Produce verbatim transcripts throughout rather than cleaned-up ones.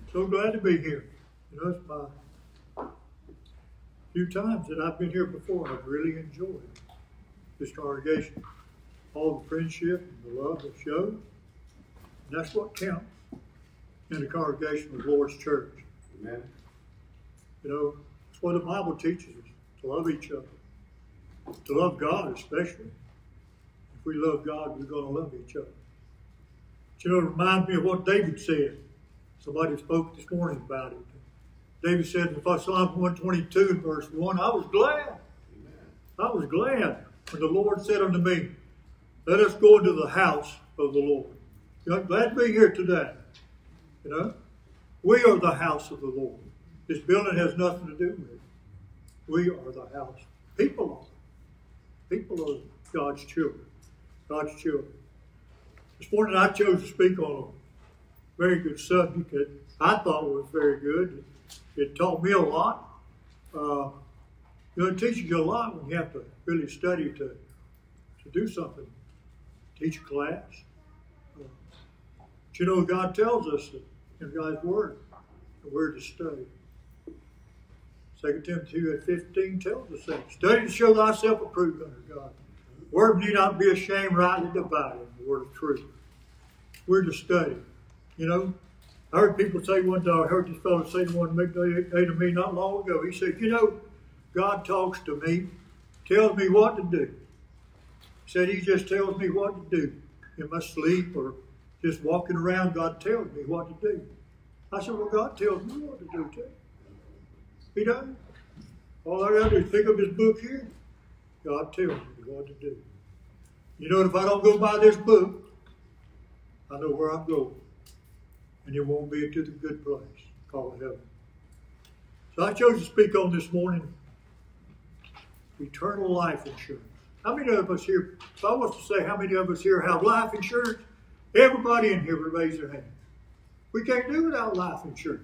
So glad to be here. You know, it's my few times that I've been here before. I've really enjoyed this congregation. All the friendship and the love that's showed. And that's what counts in the congregation of the Lord's church. Amen. You know, it's what the Bible teaches us, to love each other. To love God especially. If we love God, we're going to love each other. But you know, it reminds me of what David said. Somebody spoke this morning about it. David said in Psalm one twenty-two, verse one, I was glad. Amen. I was glad when the Lord said unto me, let us go into the house of the Lord. You know, I'm glad to be here today. You know, we are the house of the Lord. This building has nothing to do with it. We are the house. People are. People are God's children. God's children. This morning I chose to speak on a very good subject that I thought was very good. It taught me a lot. Uh, you know, it teaches you a lot when you have to really study to, to do something. Teach a class. Uh, but you know, God tells us that in God's Word that we're to study. Second Timothy two fifteen tells us that. Study to show thyself approved unto God. The Word need not be ashamed, rightly dividing the word of truth. We're to study. You know, I heard people say one day, I heard this fellow say one day to me not long ago. He said, you know, God talks to me, tells me what to do. He said he just tells me what to do. In my sleep or just walking around, God tells me what to do. I said, well, God tells me what to do too. He does. All I got to do is pick up this book here. God tells me what to do. You know, if I don't go by this book, I know where I'm going. And it won't be to the good place called heaven. So I chose to speak on this morning eternal life insurance. How many of us here, if I was to say how many of us here have life insurance, everybody in here would raise their hand. We can't do without life insurance.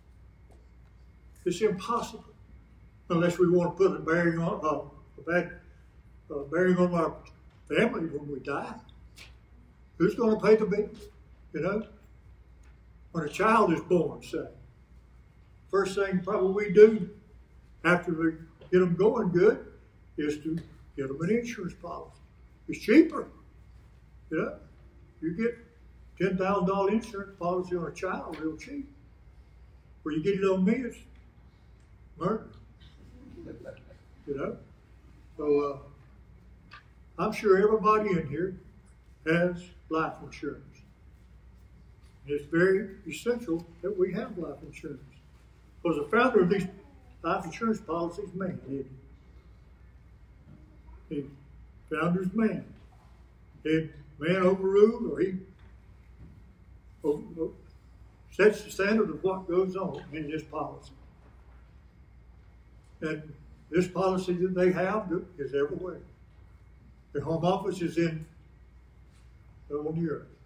It's impossible unless we want to put a bearing on, uh, a bad uh, bearing on our family when we die. Who's going to pay the bill? You know, when a child is born, say, first thing probably we do after we get them going good is to get them an insurance policy. It's cheaper. You know, you get ten thousand dollar insurance policy on a child real cheap. Where you get it on me, it's murder. You know? So uh, I'm sure everybody in here has life insurance. And it's very essential that we have life insurance. Because the founder of these life insurance policies, man, he, he founder's man. Did man overruled or he over, sets the standard of what goes on in this policy. And this policy that they have is everywhere. The home office is in on the earth.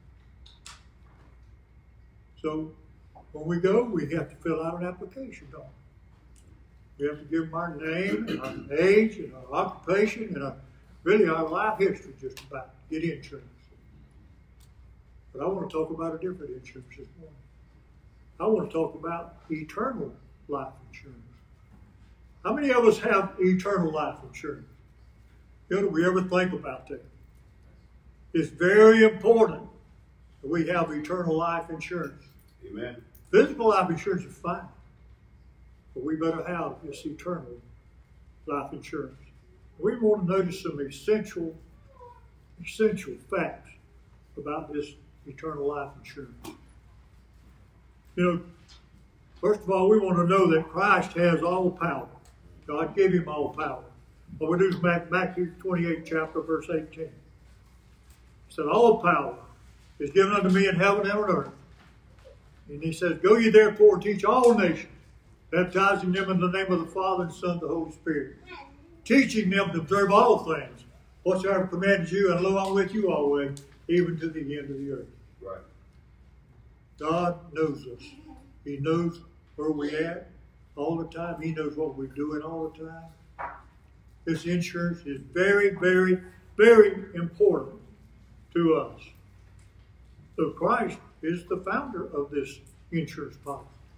So when we go, we have to fill out an application, don't we? We have to give them our name and our age and our occupation and our, really our life history just about to get insurance. But I want to talk about a different insurance this morning. I want to talk about eternal life insurance. How many of us have eternal life insurance? You know, do we ever think about that? It's very important that we have eternal life insurance. Amen. Physical life insurance is fine, but we better have this eternal life insurance. We want to notice some essential, essential facts about this eternal life insurance. You know, first of all, we want to know that Christ has all power. God gave him all power. What we do is Matthew twenty-eighth chapter, verse eighteen. He said, all power is given unto me in heaven and on earth. And he says, go ye therefore and teach all nations, baptizing them in the name of the Father and Son and the Holy Spirit, teaching them to observe all things, whatsoever commanded you, and lo, I'm with you always, even to the end of the earth. Right. God knows us. He knows where we're at all the time. He knows what we're doing all the time. This insurance is very, very, very important to us. So Christ is the founder of this insurance policy.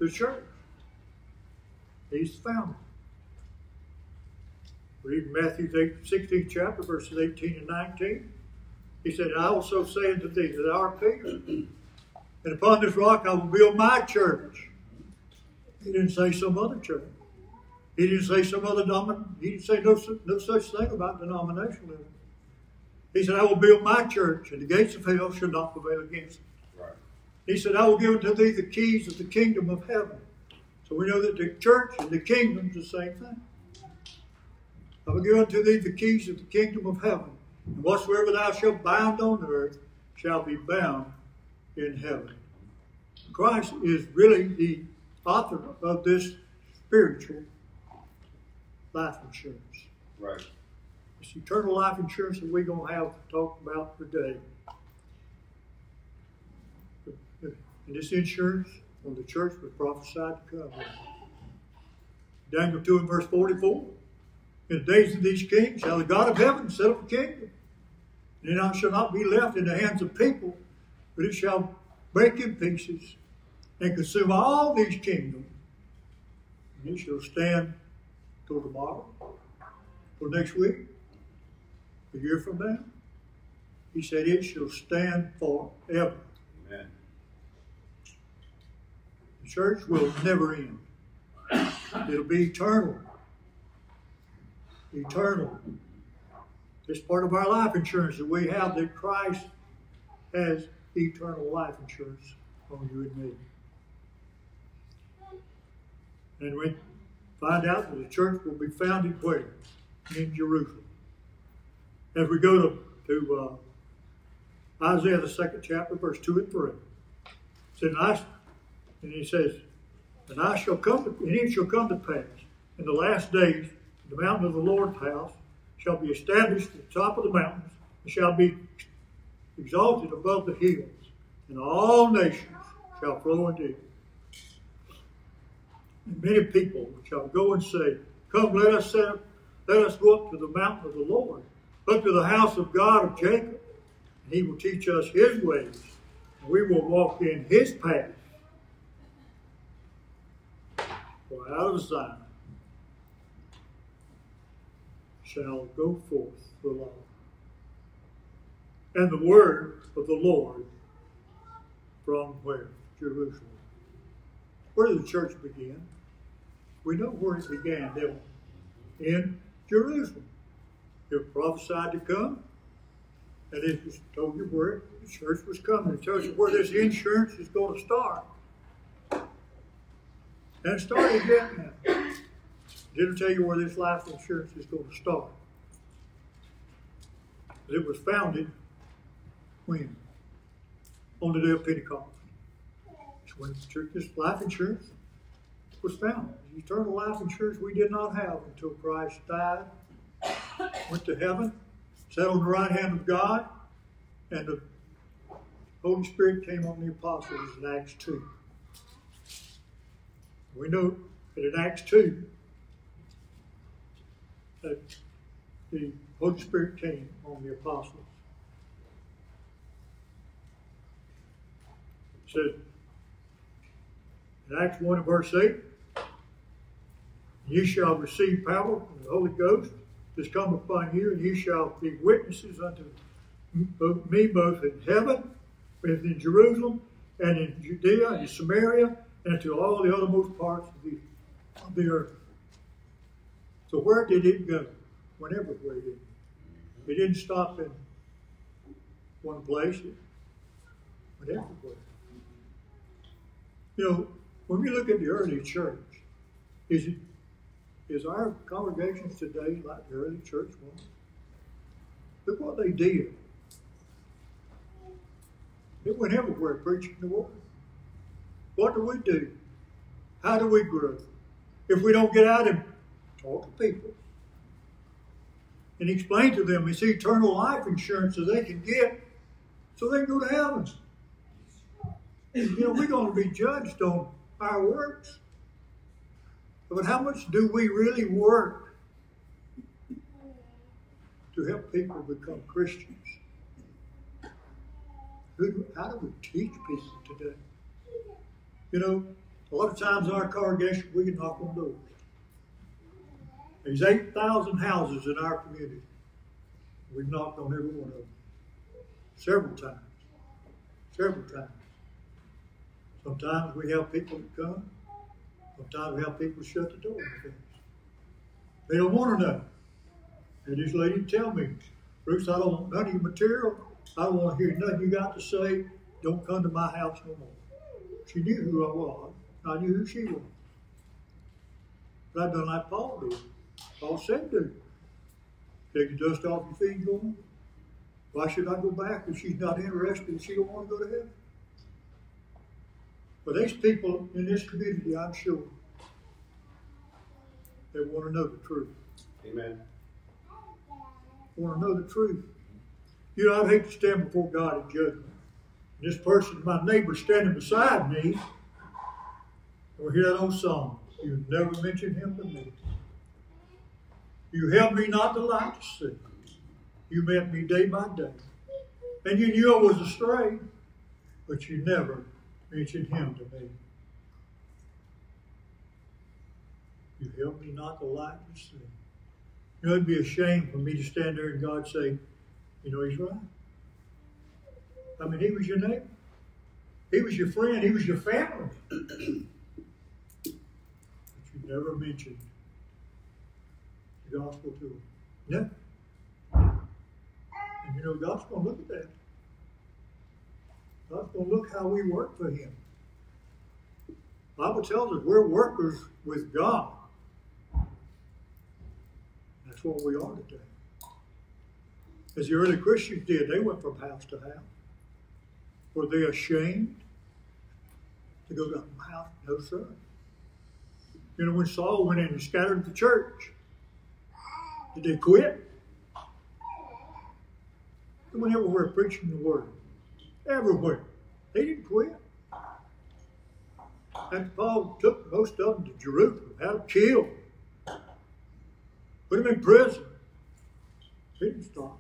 the church. He's the founder. Read Matthew sixteenth chapter, verses eighteen and nineteen. He said, I also say unto thee that our Peter, and upon this rock I will build my church. He didn't say some other church. He didn't say some other domin. He didn't say no, no such thing about denominationalism. He said, I will build my church, and the gates of hell shall not prevail against it. Right. He said, I will give unto thee the keys of the kingdom of heaven. So we know that the church and the kingdom is the same thing. I will give unto thee the keys of the kingdom of heaven. And whatsoever thou shalt bind on earth shall be bound in heaven. Christ is really the author of this spiritual life insurance. Right. This eternal life insurance that we're going to have to talk about today. And this insurance on the church was prophesied to come. Daniel two and verse forty-four. In the days of these kings shall the God of heaven set up a kingdom. And it shall not be left in the hands of people, but it shall break in pieces and consume all these kingdoms. And it shall stand till tomorrow, till next week, a year from now. He said it shall stand forever. Amen. The church will never end. It'll be eternal. Eternal. It's part of our life insurance that we have, that Christ has eternal life insurance on you and me. And we find out that the church will be founded where? In Jerusalem. As we go to, to uh, Isaiah, the second chapter, verse two and three. It said, and, I, and he says, and I shall come to, and it shall come to pass in the last days, the mountain of the Lord's house shall be established at the top of the mountains, and shall be exalted above the hills, and all nations shall flow into it. And many people shall go and say, come, let us set up, let us go up to the mountain of the Lord, up to the house of God of Jacob, and he will teach us his ways, and we will walk in his path. For out of Zion shall go forth the law, and the word of the Lord from where? Jerusalem. Where did the church begin? We know where it began, don't we? In Jerusalem. It was prophesied to come, and it was told you where the church was coming. It tells you where this insurance is going to start. And it started yet now. Didn't tell you where this life insurance is going to start. It was founded when? On the day of Pentecost. It's when the church, this life insurance was founded. The eternal life insurance we did not have until Christ died, went to heaven, sat on the right hand of God, and the Holy Spirit came on the apostles in Acts two. We know that in Acts two, that the Holy Spirit came on the apostles. It said in Acts one and verse eight, you shall receive power from the Holy Ghost that's come upon you, and you shall be witnesses unto me both in heaven, both in Jerusalem, and in Judea, and in Samaria, and to all the othermost parts of the, of the earth. So where did it go? Whenever where it did. It didn't stop in one place. It went everywhere. You know, when we look at the early church, is it is our congregations today like the early church was? Look what they did. It went everywhere preaching the word. What do we do? How do we grow? If we don't get out and talk to people and explain to them it's eternal life insurance that they can get so they can go to heaven. You know, we're going to be judged on our works. But how much do we really work to help people become Christians? Who, how do we teach people today? You know, A lot of times in our congregation, we can knock on doors. There's eight thousand houses in our community. We've knocked on every one of them. Several times. Several times. Sometimes we have people that come. Sometimes we have people shut the door in the face. They don't want to know. And this lady tell me, Bruce, I don't want none of your material. I don't want to hear nothing you got to say. Don't come to my house no more. She knew who I was. I knew who she was. But I've done like Paul did. Paul said to take the dust off your feet and go on. Why should I go back if she's not interested and she don't want to go to heaven? But there's people in this community, I'm sure, that want to know the truth. Amen. Want to know the truth. You know, I'd hate to stand before God in judgment. And this person, my neighbor, standing beside me, or hear that old song, you never mentioned him to me. You helped me not to light to see. You met me day by day. And you knew I was astray, but you never mentioned him to me. You helped me not to light to see. You know, it'd be a shame for me to stand there and God say, you know, he's right. I mean, he was your neighbor. He was your friend. He was your family. But you never mentioned the gospel to him. Never. And you know, God's going to look at that. God's going to look how we work for him. The Bible tells us we're workers with God. That's what we are today. As the early Christians did, they went from house to house. Were they ashamed to go to house? No, sir. You know, when Saul went in and scattered the church, did they quit? They went everywhere preaching the word. Everywhere. They didn't quit. And Paul took most of them to Jerusalem, had them killed, put them in prison. He didn't stop.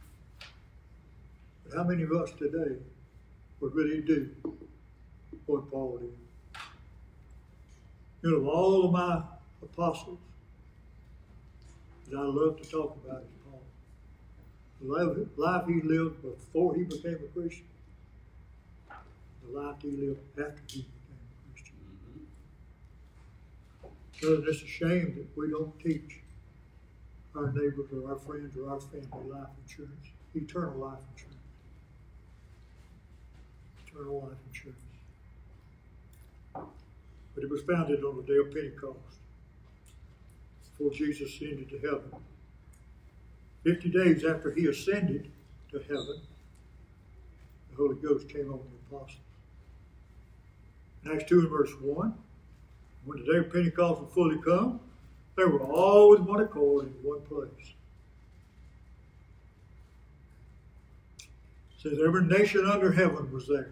But how many of us today would really do what Paul did? You know, of all of my apostles that I love to talk about is Paul. The life he lived before he became a Christian, the life he lived after he became a Christian. So it's a shame that we don't teach our neighbors or our friends or our family life insurance, eternal life insurance. Eternal life insurance. But it was founded on the day of Pentecost, before Jesus ascended to heaven. Fifty days after he ascended to heaven, the Holy Ghost came on the apostles. In Acts two and verse one, when the day of Pentecost was fully come, they were all with one accord in one place. It says every nation under heaven was there.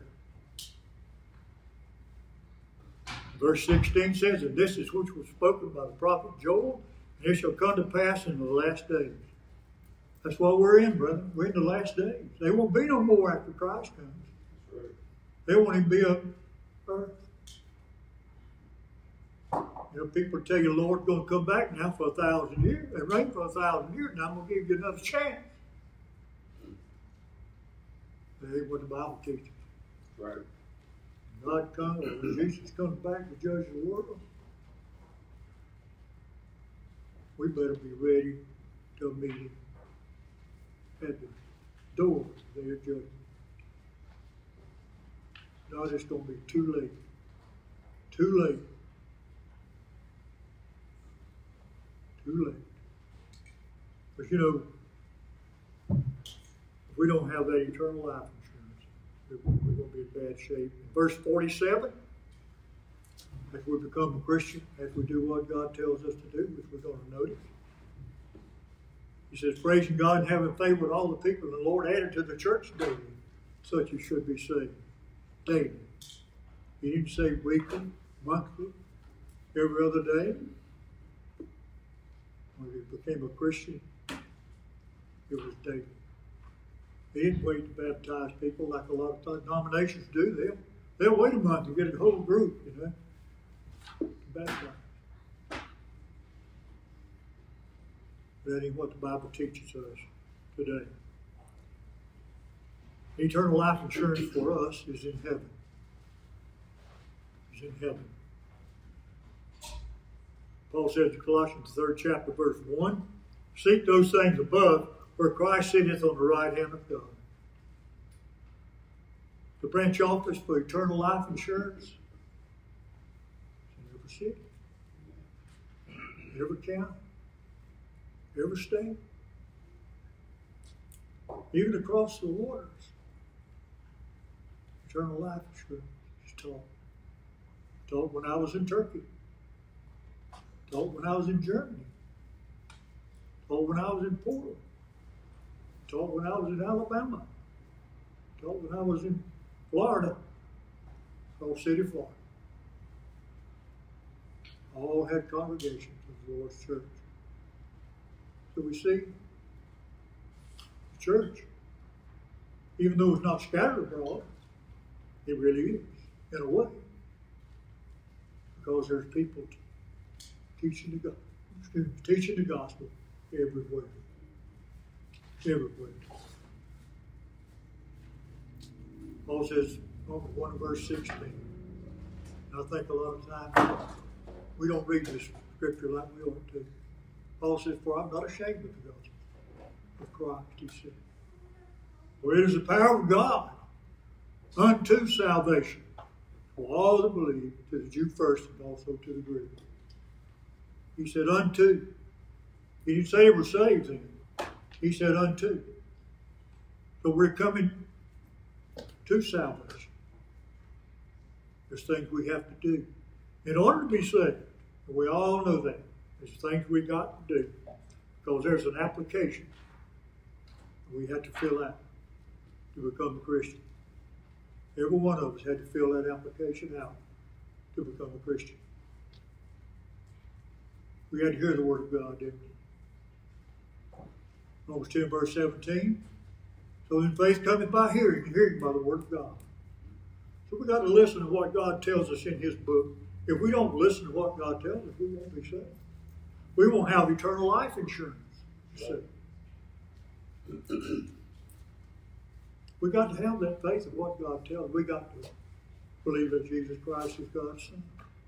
Verse sixteen says, and this is which was spoken by the prophet Joel, and it shall come to pass in the last days. That's what we're in, brother. We're in the last days. There won't be no more after Christ comes. Right. There won't even be a earth. You know, people tell you the Lord's going to come back now for a thousand years. It rained for a thousand years, and I'm going to give you another chance. That ain't what the Bible teaches. Right. God comes, when Jesus comes back to judge the world, we better be ready to meet him at the door of their judgment. No, it's going to be too late. Too late. Too late. But you know, if we don't have that eternal life insurance, we're going to be in bad shape. In verse forty-seven, as we become a Christian, as we do what God tells us to do, which we're going to notice, he says, praising God and having favor with all the people, and the Lord added to the church daily, such as should be saved. Daily. He didn't say weekly, monthly, every other day. When he became a Christian, it was daily. He didn't wait to baptize people like a lot of denominations do. They'll, they'll wait a month to get a whole group, you know. to baptize. That ain't what the Bible teaches us today. Eternal life insurance for us is in heaven. Is in heaven. Paul says in Colossians third chapter, verse one, seek those things above where Christ sitteth on the right hand of God. The branch office for eternal life insurance is in every city, every county, every state, even across the waters. Eternal life insurance is taught. Taught when I was in Turkey. Taught when I was in Germany. Taught when I was in Portland. Taught when I was in Alabama. Taught when I was in Florida. Called City, Florida. All had congregations of the Lord's church. So we see the church, even though it's not scattered abroad, it really is, in a way. Because there's people teaching the, students teaching the gospel everywhere. Everywhere. Paul says, Romans one verse sixteen. And I think a lot of times we don't read this scripture like we ought to. Paul says, for I'm not ashamed of the gospel of Christ, he said. For it is the power of God unto salvation for all that believe, to the Jew first and also to the Greek. He said unto. He didn't say we're saved then. He said unto. So we're coming to salvation. There's things we have to do in order to be saved. And we all know that. There's things we got to do. Because there's an application we had to fill out to become a Christian. Every one of us had to fill that application out to become a Christian. We had to hear the word of God, didn't we? Romans ten, verse seventeen. So then faith cometh by hearing, and hearing by the word of God. So we got to listen to what God tells us in his book. If we don't listen to what God tells us, we won't be saved. We won't have eternal life insurance. You see. We got to have that faith of what God tells us. We got to believe that Jesus Christ is God's Son.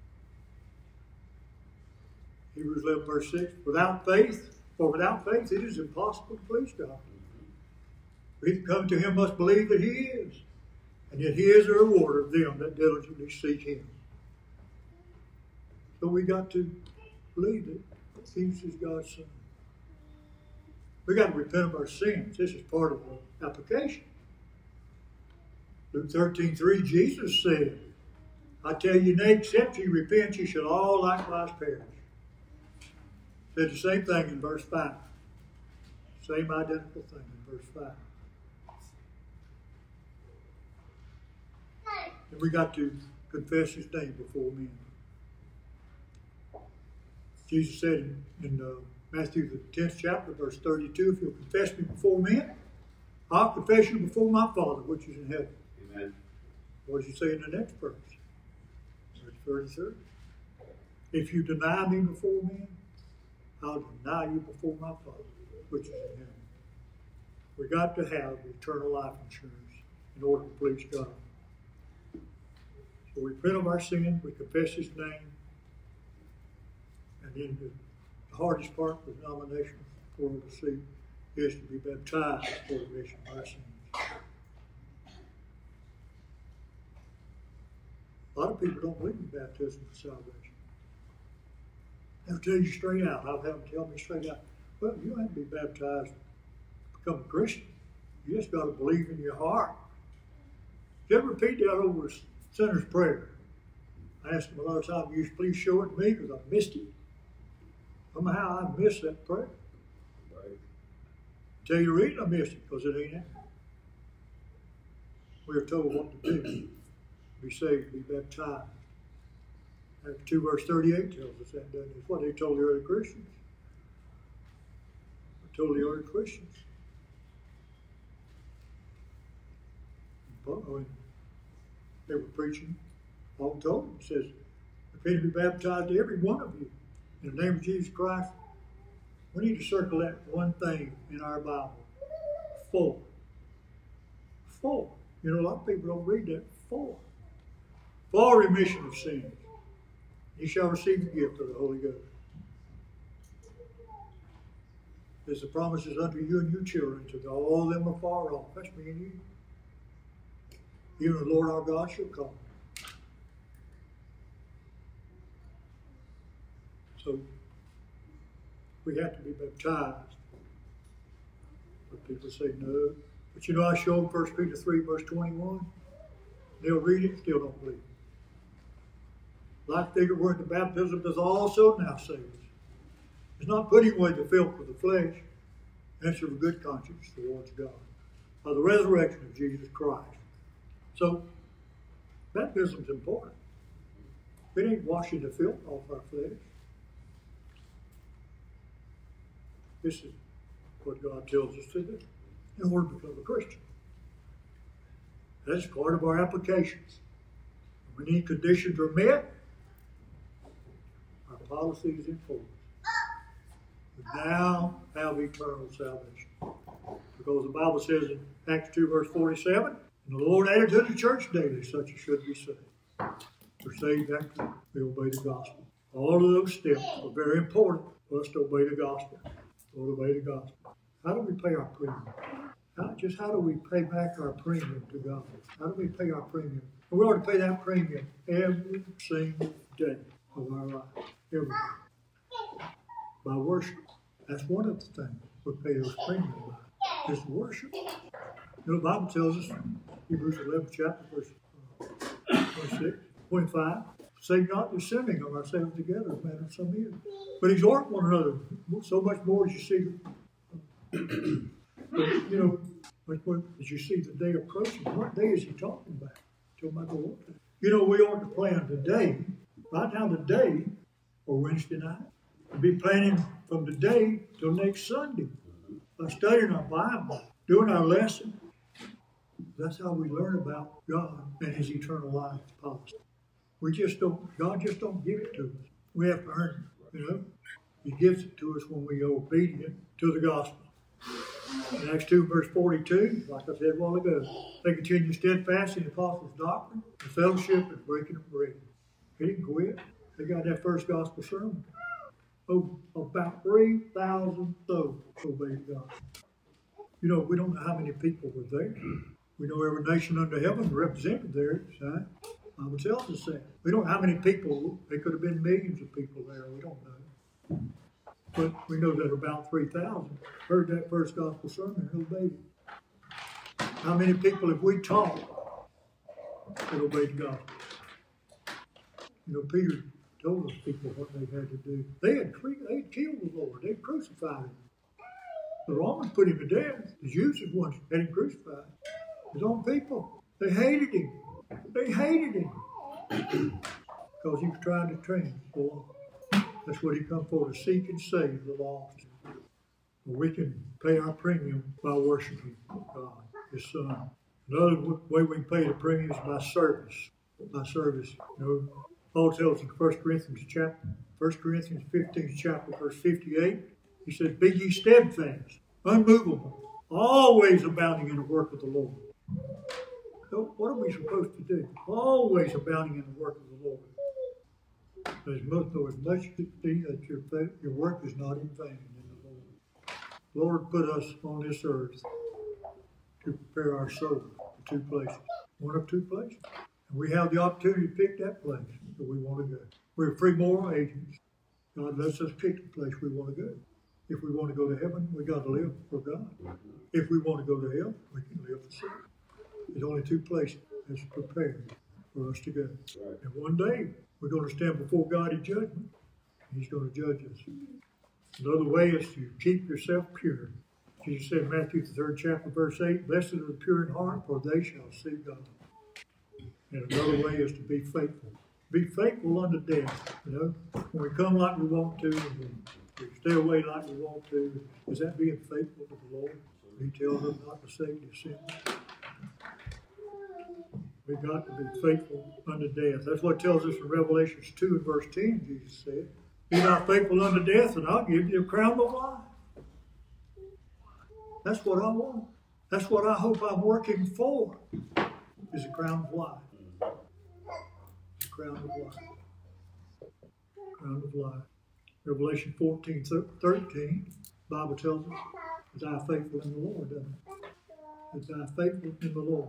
Hebrews eleven, verse six. Without faith, for without faith it is impossible to please God. He that cometh to him must believe that he is, and that he is a rewarder of them that diligently seek him. So we got to believe that Jesus is God's Son. We got to repent of our sins. This is part of the application. Luke thirteen, three, Jesus said, I tell you, nay, except ye repent, ye shall all likewise perish. Said the same thing in verse five. Same identical thing in verse five. And we got to confess his name before men. Jesus said in, in uh, Matthew the tenth chapter, verse thirty-two, if you'll confess me before men, I'll confess you before my Father which is in heaven. Amen. What does he say in the next verse? Verse thirty-three. If you deny me before men, I'll deny you before my Father which is in heaven. We got to have eternal life insurance in order to please God. So we repent of our sin, we confess his name, and then the, the hardest part of the denomination for us to see is to be baptized for the remission of our sins. A lot of people don't believe in baptism for salvation. They'll tell you straight out. I'll have them tell me straight out, well, you don't have to be baptized to become a Christian. You just got to believe in your heart. Did you ever repeat that over a sinner's prayer? I asked him a lot of times, you please show it to me because I missed it. Somehow I missed that prayer. Right. Tell you the reason I missed it, because it ain't there. We are told what to do. Be saved, be baptized. Acts two verse thirty-eight tells us that, doesn't it? It's what they told the early Christians. They told the early Christians. When they were preaching, Paul told them, says, the Repent and be baptized to every one of you in the name of Jesus Christ. We need to circle that one thing in our Bible. For. For. You know, a lot of people don't read that. For. For remission of sins. You shall receive the gift of the Holy Ghost. There's the promises unto you and your children, to all them afar off. That's me and you. Even the Lord our God shall come. So, we have to be baptized. But people say no. But you know, I showed First Peter three, verse twenty-one. They'll read it, still don't believe it. Like they were in the baptism does also now save us. It's not putting away the filth of the flesh. Answer of a good conscience towards God. By the resurrection of Jesus Christ. So, baptism is important. It ain't washing the filth off our flesh. This is what God tells us to do in order to become a Christian. That's part of our applications. When these conditions are met, our policy is enforced. We now have eternal salvation. Because the Bible says in Acts two, verse forty-seven, and the Lord added to the church daily such as should be saved. We're saved after we obey the gospel. All of those steps are very important for us to obey the gospel. To obey the gospel. How do we pay our premium? How, just how do we pay back our premium to God? How do we pay our premium? And we ought to pay that premium every single day of our life. Every day. By worship. That's one of the things we pay those premiums by. Is worship. You know, the Bible tells us, Hebrews eleven chapter, verse uh, twenty-six, twenty-five, say not the sinning of ourselves together as man of some is, but exhort one another so much more as you see, uh, you know, like when, as you see the day approaching. What day is he talking about? Talking about the Lord. You know, we ought to plan today, right now today, or Wednesday night, to be planning from today till next Sunday. By studying our Bible, doing our lesson. That's how we learn about God and His eternal life policy. We just don't, God just don't give it to us. We have to earn it, you know. He gives it to us when we are obedient to the gospel. In Acts two, verse forty-two, like I said a while ago, they continue steadfast in the apostles' doctrine, the fellowship, and breaking of bread. They didn't quit. They got that first gospel sermon. Oh, about three thousand souls obeyed God. You know, we don't know how many people were there. We know every nation under heaven represented there. Right? The Bible tells us that. We don't know how many people. There could have been millions of people there. We don't know. But we know that about three thousand heard that first gospel sermon and obeyed it. How many people have we taught that obeyed the gospel? You know, Peter told those people what they had to do. They had, they had killed the Lord. They had crucified him. The Romans put him to death. The Jews had once had him crucified. His own people. They hated him. They hated him. Because he was trying to train the law. That's what he come for, to seek and save the lost. We can pay our premium by worshiping God, His Son. Another way we can pay the premium is by service. By service. You know, Paul tells in First Corinthians chapter, First Corinthians fifteenth chapter, verse fifty-eight, he says, be ye steadfast, unmovable, always abounding in the work of the Lord. So what are we supposed to do? Always abounding in the work of the Lord. As much, though as much to see that your, your work is not in vain in the Lord. The Lord put us on this earth to prepare our soul for two places. One of two places. And we have the opportunity to pick that place that we want to go. We're free moral agents. God lets us pick the place we want to go. If we want to go to heaven, we got to live for God. If we want to go to hell, we can live for sin. There's only two places that's prepared for us to go. And one day, we're going to stand before God in judgment. He's going to judge us. Another way is to keep yourself pure. Jesus said in Matthew, the third chapter, verse eight, blessed are the pure in heart, for they shall see God. And another way is to be faithful. Be faithful unto death. You know, when we come like we want to, and we stay away like we want to, is that being faithful to the Lord? He tells us not to forsake His sin. We got to be faithful unto death. That's what it tells us in Revelation two and verse ten, Jesus said. Be not faithful unto death, and I'll give you a crown of life. That's what I want. That's what I hope I'm working for, is a crown of life. A crown of life. Crown of life. Revelation fourteen, thirteen, the Bible tells us, is I faithful in the Lord, doesn't it? Is I faithful in the Lord.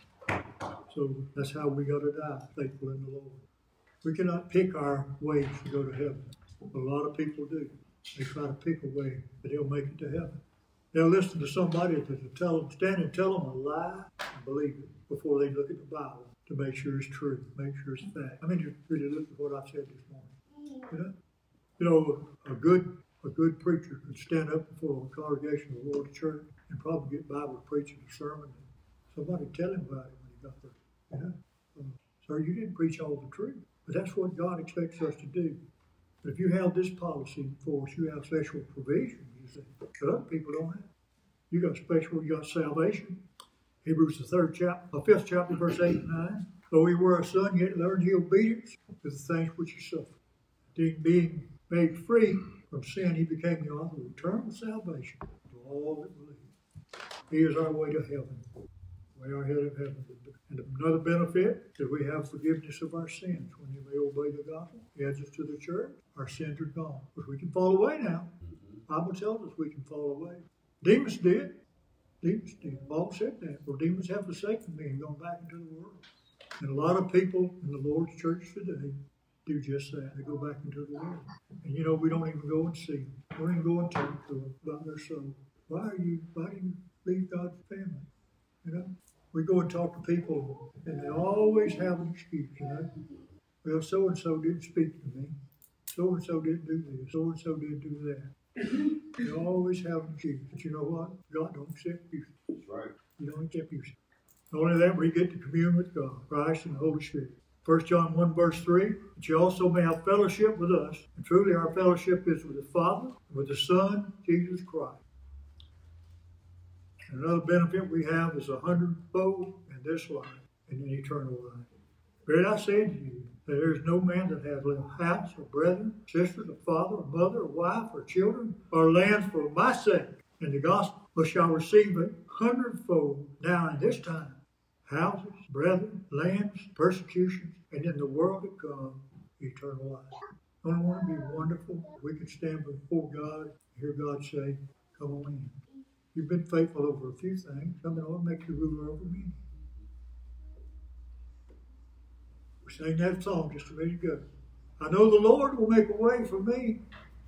So that's how we got to die, faithful in the Lord. We cannot pick our ways to go to heaven. A lot of people do. They try to pick a way that they'll make it to heaven. They'll listen to somebody that will tell them, stand and tell them a lie and believe it before they look at the Bible to make sure it's true, make sure it's fact. I mean, just really look at what I said this morning. You know, you know a good a good preacher could stand up before a congregation of the Lord's church and probably get Bible preaching a sermon and somebody tell him about it when he got there. You know, um, sir, you didn't preach all the truth, but that's what God expects us to do. But if you have this policy for us, you have special provision. You say, but other people don't have. You got special. You got salvation. Hebrews the third chapter, the fifth chapter, verse eight and nine. Though he were a son, yet learned he obedience to the things which he suffered. Then being made free from sin, he became the author of eternal salvation to all that believe. He is our way to heaven. Way our head of heaven. And another benefit is we have forgiveness of our sins. When you may obey the gospel, he adds us to the church, our sins are gone. Because we can fall away now. The Bible tells us we can fall away. Demas did. Demas did. Paul said that. For Demas have forsaken me and gone back into the world. And a lot of people in the Lord's church today do just that. They go back into the world. And you know, we don't even go and see them. We don't even go and talk to them about their soul. Why are you, why do you leave God's family? You know? We go and talk to people, and they always have an excuse, you know. Well, so-and-so didn't speak to me. So-and-so didn't do this. So-and-so didn't do that. They always have an excuse. But you know what? God don't accept excuses. That's right. You don't accept excuses. Not only that, we get to commune with God, Christ, and the Holy Spirit. First John one, verse three, that you also may have fellowship with us. And truly our fellowship is with the Father, and with the Son, Jesus Christ. And another benefit we have is a hundredfold in this life and in eternal life. Verily I say unto you, that there is no man that has left house, or brethren, sisters, or father, or mother, or wife, or children, or lands for my sake in the gospel, but shall receive a hundredfold now in this time. Houses, brethren, lands, persecutions, and in the world to come, eternal life. Don't it want to be wonderful? We can stand before God and hear God say, come on in. You've been faithful over a few things. I'm going to make you ruler over me. We sang that song just a minute ago. I know the Lord will make a way for me.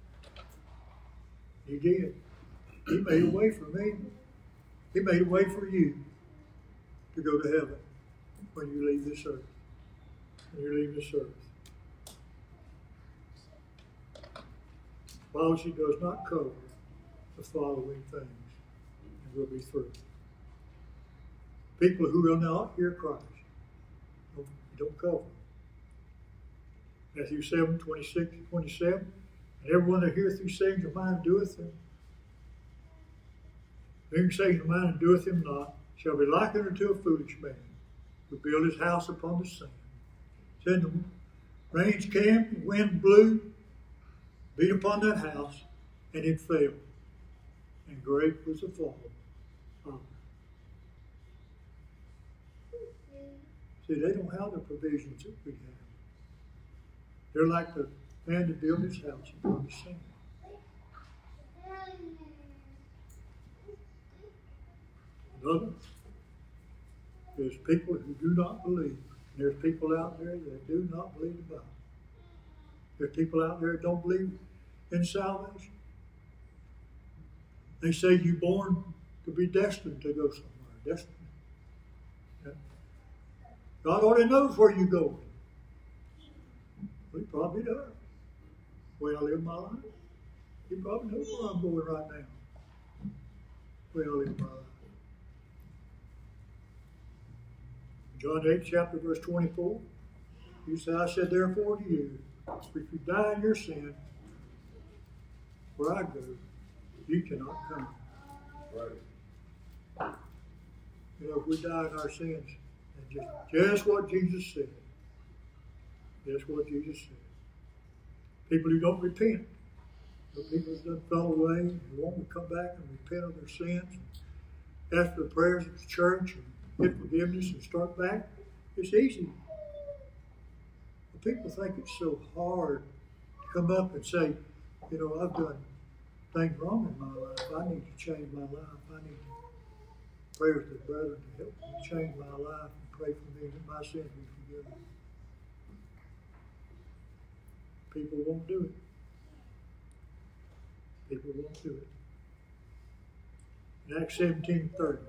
He did. He made a way for me. He made a way for you to go to heaven when you leave this earth. When you leave this earth. Policy does not cover the following things. Will be through. People who will not hear Christ, don't, don't cover. Matthew seven, twenty-six and twenty-seven. And everyone that heareth these sayings of mine doeth them. Whom sayings of mine and doeth them not, shall be likened unto a foolish man who built his house upon the sand. Then the rains came, the wind blew, beat upon that house, and it fell. And great was the fall. See, they don't have the provisions that we have. They're like the man that built his house upon the sand. Another is people who do not believe. There's people out there that do not believe the Bible. There's people out there that don't believe in salvation. They say you're born to be destined to go somewhere. Destined. Yeah. God already knows where you're going. He probably does. The way I live my life. He probably knows where I'm going right now. The way I live my life. John eight, chapter verse twenty-four. He said, I said therefore to you, if you die in your sin, where I go, you cannot come. Right. You know, if we die in our sins And just, just what Jesus said. Just what Jesus said. People who don't repent. The people who done fell away and want to come back and repent of their sins. And ask for the prayers of the church and get forgiveness and start back. It's easy. But people think it's so hard to come up and say, you know, I've done things wrong in my life. I need to change my life. I need to pray with the brethren to help me change my life and pray for me that my sins be forgiven. People won't do it. People won't do it. In Acts seventeen thirty,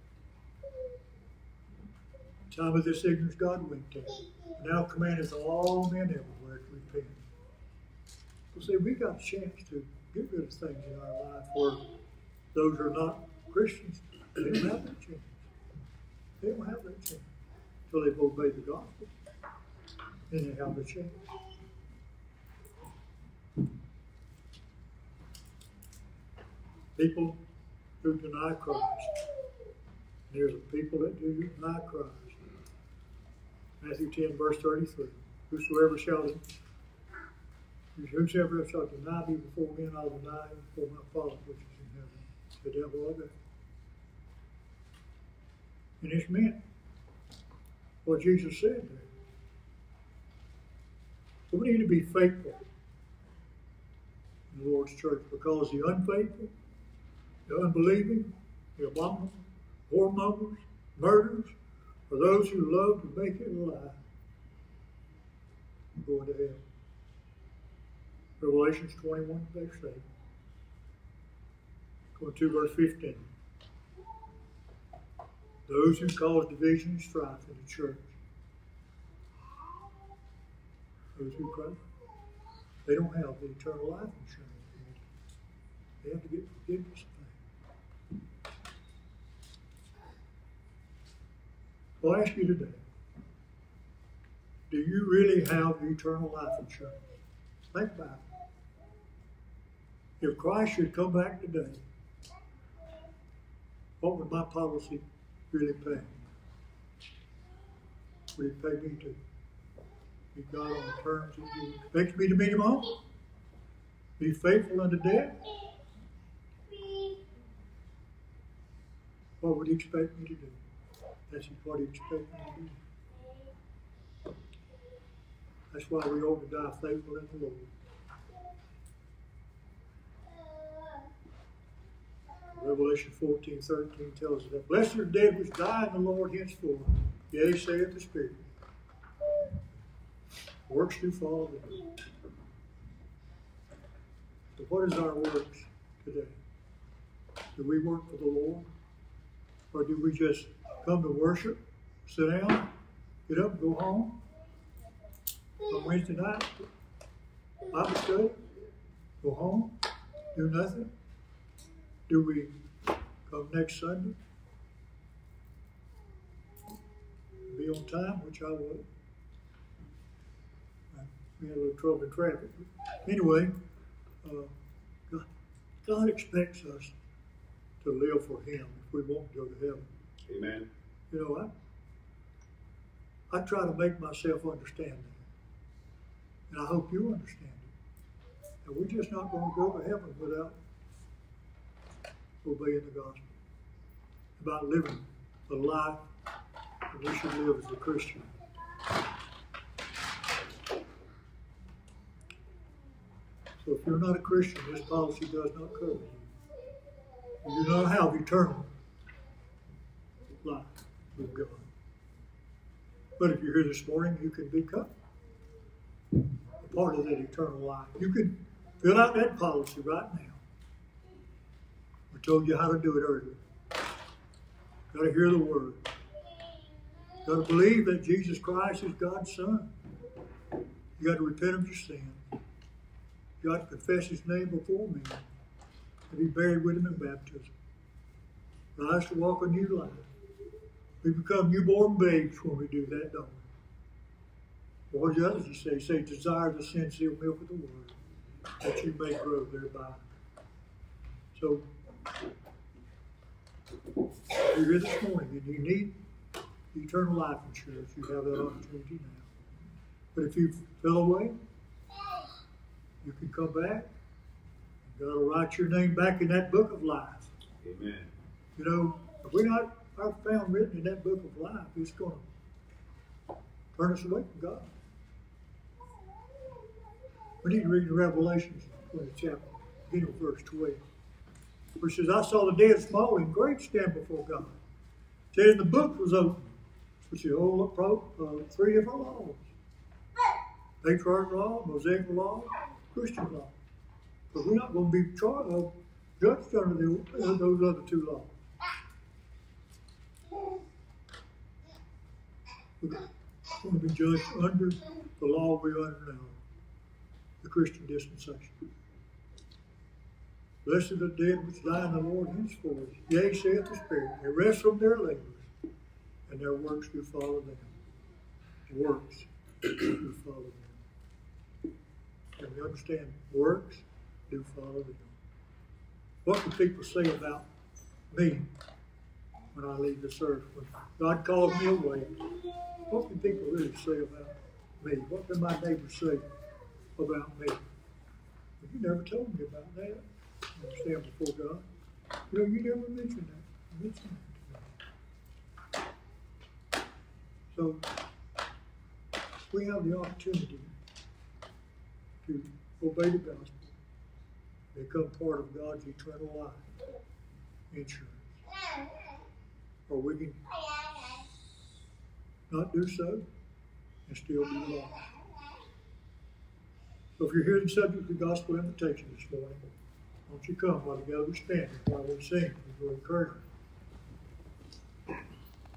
time of this ignorance God winked at. Now commandeth all men everywhere to repent. So see, we got a chance to get rid of things in our life where those who are not Christians, they don't have that chance. They don't have that chance until they've obeyed the gospel. Then they have the chance. People who deny Christ. There's people that do deny Christ. Matthew ten, verse thirty-three. Whosoever shall Whosoever shall deny me before men, I'll deny him before my Father which is in heaven. The devil of it. And it's meant what Jesus said there. So we need to be faithful in the Lord's church, because the unfaithful, the unbelieving, the abominable, whoremongers, murderers, or those who love to make it a lie, are going to hell. Revelations twenty-one, verse eight. Going to verse fifteen. Those who cause division and strife in the church. Those who cry, they don't have the eternal life insurance. They have to get forgiveness. I'll ask you today, do you really have eternal life insurance? Think about it. If Christ should come back today, what would my policy really pay? Would it pay me to be God on the terms that He expects me to meet Him on? Be faithful unto death? What would He expect me to do? That's what He expects me to do. That's why we ought to die faithful in the Lord. Revelation fourteen, thirteen tells us that blessed are the dead which die in the Lord henceforth. Yea, saith the Spirit. Works do follow them. So what is our works today? Do we work for the Lord? Or do we just come to worship, sit down, get up, go home? On Wednesday night, Bible study, go home, do nothing? Do we come next Sunday? Be on time, which I would. We had a little trouble in traffic. Anyway, uh, God, God expects us to live for Him if we want to go to heaven. Amen. You know, I, I try to make myself understand that. And I hope you understand it. And we're just not going to go to heaven without obeying the gospel. About living the life that we should live as a Christian. So if you're not a Christian, this policy does not cover you. You do not have eternal life with God. But if you're here this morning, you can become a part of that eternal life. You can fill out that policy right now. I told you how to do it earlier. Got to hear the word. Got to believe that Jesus Christ is God's Son. You got to repent of your sins. You got to confess His name before men and be buried with Him in baptism. Rise to walk a new life. We become newborn babes when we do that, don't we? What does the others say? Say, desire the sincere milk of the word, that you may grow thereby. So, you're here this morning and you need eternal life insurance. You have that opportunity now. But if you fell away, you can come back. God will write your name back in that book of life. Amen. You know, if we're not are found written in that book of life, it's going to turn us away from God. We need to read the Revelations, twentieth chapter, beginning with verse twelve. Where it says, I saw the dead, small and great, stand before God. It said, and the book was open, which is all uh, three different laws. Patriarch law, Mosaic law, Christian law. But we're not going to be char- uh, judged under the, uh, those other two laws. We're going to be judged under the law we're under now, the Christian dispensation. Blessed are the dead which die in the Lord henceforth. Yea, saith the Spirit, they rest from their labors, and their works do follow them. Works do follow them. And we understand works do follow them. What do people say about me when I leave this earth? When God calls me away, what can people really say about me? What can my neighbors say about me? You never told me about that. I stand before God. You know, you never mentioned that. You mentioned that to me. So, we have the opportunity to obey the gospel, become part of God's eternal life insurance. Or we can not do so and still be lost. So if you're hearing the subject of the gospel invitation this morning, won't you come while together we stand, while we sing, and we'll encourage you.